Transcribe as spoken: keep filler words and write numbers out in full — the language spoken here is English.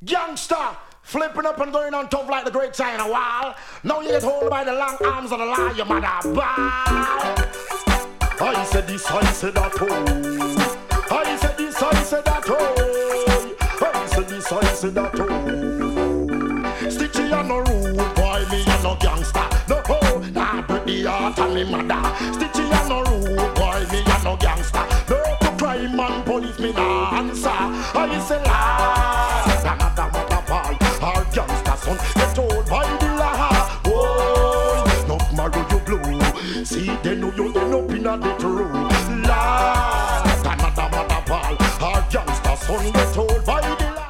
Gangster, flipping up and going on tough like the great China wall. Now you get hold by the long arms of the law, you mother ball. I said this, I said that, oh. I said this, I said that, oh. I said this, I said that, oh. Stitchy on no rude boy, me and no gangster. No, oh, nah, break the heart of me mother. Stitchy on no rude boy, me and no gangster. No to crime and police, me nah answer. I say lie, another mother boy. Our gangster son get told by the law. Oh, no marrow you blue. See they know you end up in a little lie, another mother boy. Our gangster son get told by the law.